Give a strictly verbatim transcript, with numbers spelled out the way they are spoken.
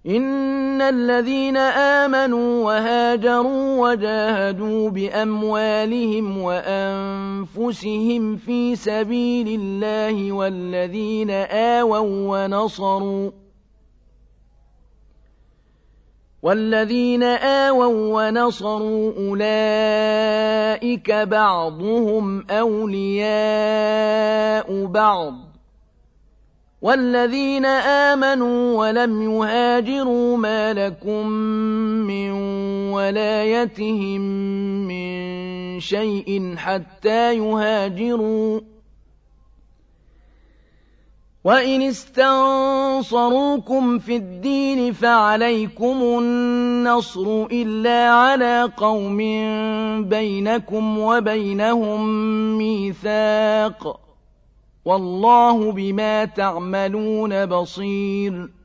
إن الذين آمنوا وهاجروا وجاهدوا بأموالهم وأنفسهم في سبيل الله والذين آووا ونصروا والذين آووا ونصروا أولئك بعضهم أولياء بعض والذين آمنوا ولم يهاجروا ما لكم من ولايتهم من شيء حتى يهاجروا وإن استنصروكم في الدين فعليكم النصر إلا على قوم بينكم وبينهم ميثاق والله بما تعملون بصير